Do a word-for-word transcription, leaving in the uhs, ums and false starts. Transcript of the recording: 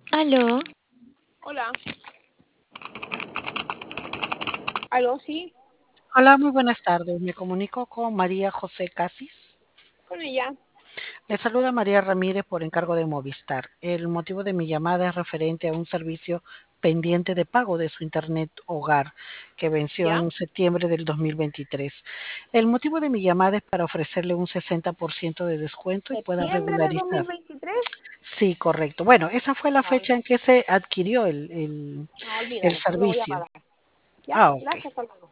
Aló, Hola. ¿Aló? Sí, Hola, muy buenas tardes. Me comunico con María José Casis. con ella. Le saluda María Ramírez por encargo de Movistar. El motivo de mi llamada es referente a un servicio pendiente de pago de su Internet hogar que venció ¿Ya? en septiembre del dos mil veintitrés. El motivo de mi llamada es para ofrecerle un sesenta por ciento de descuento y pueda ¿Septiembre del dos mil regularizar. veintitrés? Sí, correcto. Bueno, esa fue la No, fecha en que se adquirió el, el, no, el olvídalo, no lo voy a servicio. pagar. ¿Ya? Ah, ok. Gracias, hasta luego.